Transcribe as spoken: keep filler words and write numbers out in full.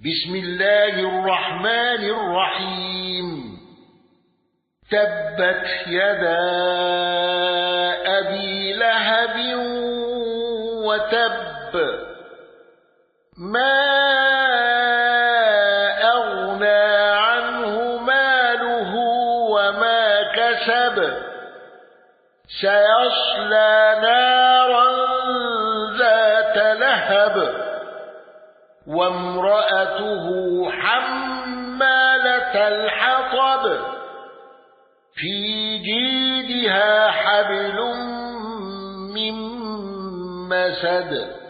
بسم الله الرحمن الرحيم تبت يدا أبي لهب وتب ما أغنى عنه ماله وما كسب سيصلى نارا ذات لهب وامرأته حمالة الحطب في جيدها حبل من مسد